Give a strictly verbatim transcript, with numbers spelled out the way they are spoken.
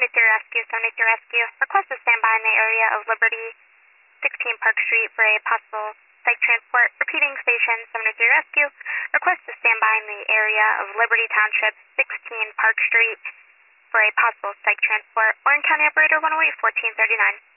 seventy-three Rescue, seventy-three Rescue. Request to stand by in the area of Liberty, sixteen Park Street for a possible psych transport. Repeating, station seventy-three Rescue. Request to stand by in the area of Liberty Township, sixteen Park Street for a possible psych transport. Orange County Operator one oh eight, fourteen thirty-nine.